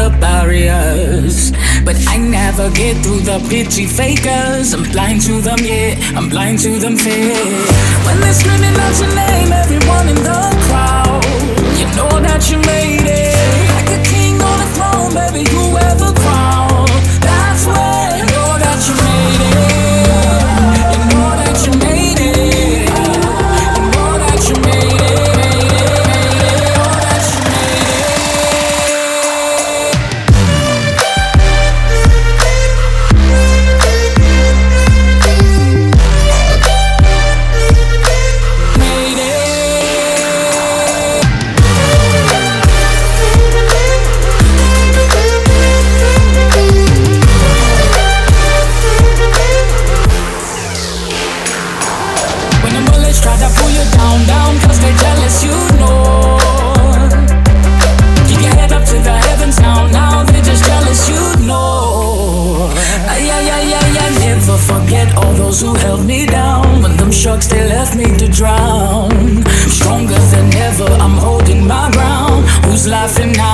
the barriers, but I never get through the pity fakers. I'm blind to them, yeah, I'm blind to them fears. When they're screaming out your name, everyone in the crowd, you know that you made it. Like a king on a throne, baby, you wear the crown. That's when you know that you made it. You know that you made it. You know that you made it. Try to pull you down, down, cause they're jealous, you know. Keep your head up to the heavens now, now they're just jealous, you know. I never forget all those who held me down. When them sharks, they left me to drown. Stronger than ever, I'm holding my ground. Who's laughing now?